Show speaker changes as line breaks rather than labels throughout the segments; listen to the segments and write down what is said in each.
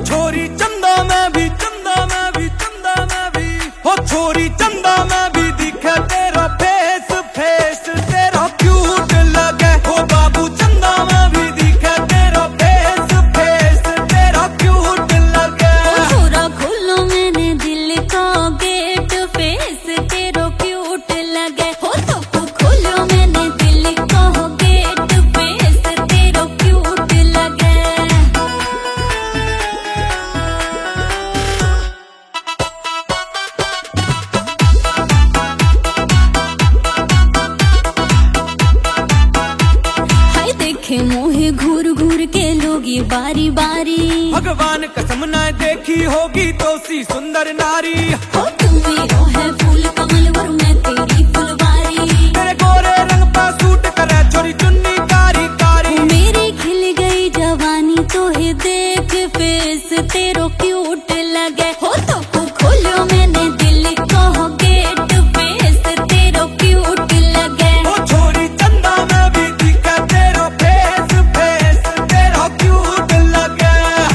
छोरी चंदा मैं भी, चंदा मैं भी, चंदा मैं भी, हो छोरी चंदा मैं भी दिखे तेरा फेस, फेस तेरा क्यूट लगे, हो बाबू चंदा मैं भी दिखे तेरा फेस, फेस तेरा क्यूट लगे।
छोरा खोलो मैंने दिल का गेट, फेस तेरा क्यूट लगे, हो तो खोलो मैंने दिल का गेट, फेस तेरा क्यूट लगे। मोहे घूर घूर के लोगी बारी बारी,
भगवान कसम न देखी होगी तो सी सुंदर नारी।
हो तुम मेरो है फूल कमल और मैं तेरी फुलवारी,
तेरे गोरे रंग पर सूट करे छोरी चुन्नी कारी कारी।
मेरी खिल गई जवानी तो है देख, फेस तेरो क्यूट लगे, हो तो खोलो मैंने दिल का गेट, फेस तेरो क्यूट लगे।
हो छोरी चंदा मैं भी दिखे तेरा फेस, फेस तेरा क्यूट लगे।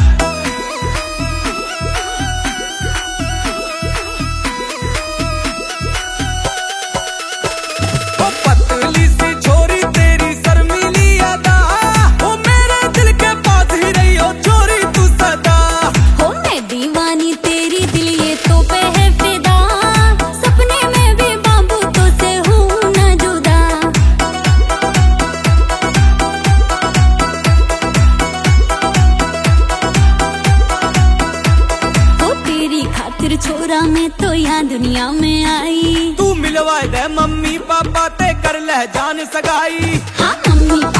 हो पतली सी छोरी तेरी शर्मीली अदा, हो मेरे दिल के पास ही रही हो छोरी तू सदा।
हो मैं दीवानी तेरी दिल ये तो पे है फिदा, सपने में भी बाबू तो से हूँ न जुदा। हो तेरी खातिर छोरा मैं तो यहाँ दुनिया में आई,
तू मिलवा दे मम्मी पापा ते कर ले जान सगाई।
हाँ मम्मी